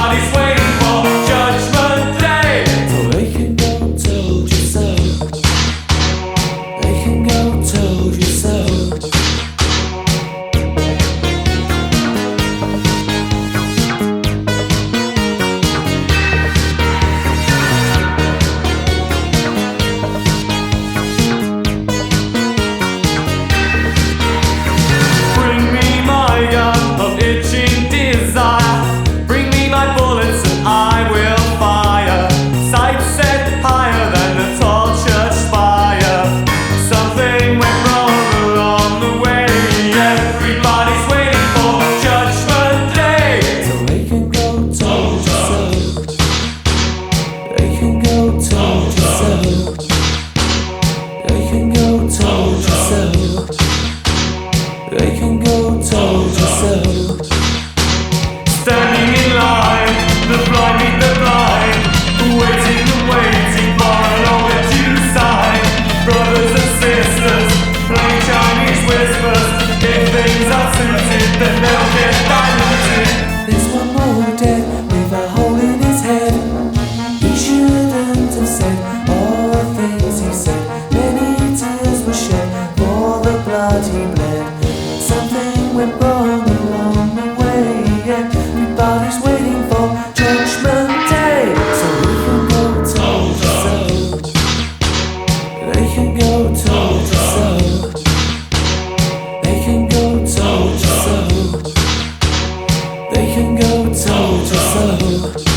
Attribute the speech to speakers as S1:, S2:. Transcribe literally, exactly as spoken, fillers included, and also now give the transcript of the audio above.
S1: Everybody's waiting for Judgment Day.
S2: So they can go told you so. They can go told you so. They can go told you so.
S1: Standing in line, the blind meet the blind, waiting and waiting for an order to sign. Brothers and sisters, playing Chinese whispers. If things are suited, then they'll get diluted.
S2: There's one more dead with a hole in his head. He shouldn't have said all the things he said. Many tears were shed for the blood he bled. Something went wrong along the way. Everybody's waiting for Judgment Day. So we can go told you so. They can go told you so. They can go told you so. They can go told you so.